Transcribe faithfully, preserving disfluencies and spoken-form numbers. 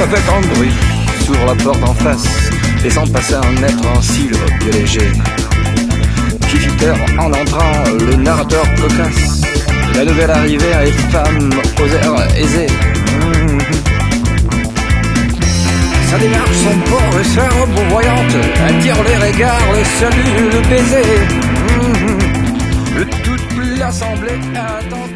fait tant de bruit, s'ouvre la porte en face, laissant passer un être en cils et léger. Qui fit taire en entrant le narrateur cocasse. La nouvelle arrivée à les femmes aux airs aisés. Mmh. Sa démarche, son port et sa robe voyante attire les regards, le salut, le baiser. Mmh. Toute l'assemblée attend.